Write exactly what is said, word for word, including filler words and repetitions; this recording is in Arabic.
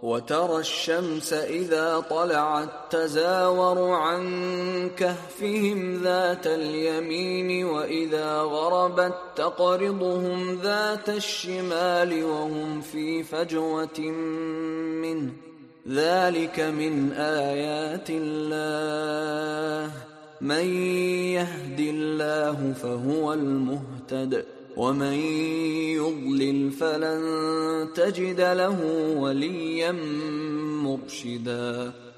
وترى الشمس إذا طلعت تزاور عن كهفهم ذات اليمين وإذا غربت تقرضهم ذات الشمال وهم في فجوة منه ذلك من آيات الله من يهد الله فهو المهتد ومن يضلل فلن تجد له وليا مرشدا.